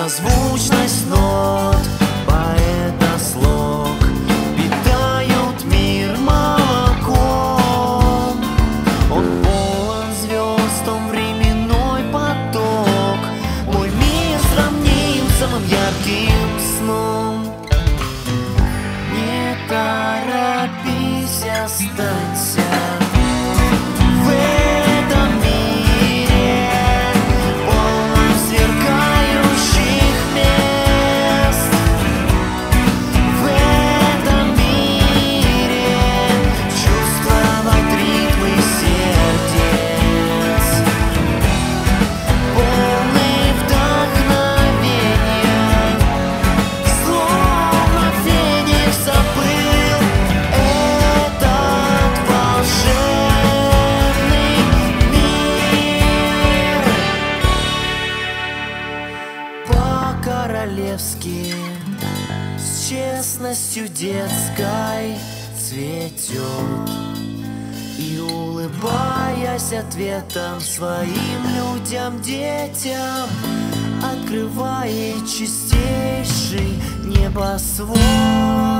созвучность нот, поэта слог питают мир молоком. Он полон звезд, он временной поток. Мой мир сравним с самым ярким сном. Не торопись, останься в этом мире, полном сверкающих мест. В этом мире чувствовать ритмы сердец, полный вдохновения, словно феникс оплыл этот волшебный мир. По-королевски, с честностью детской цветет, и, улыбаясь ответом своим людям, детям, открывает чистейший небосвод.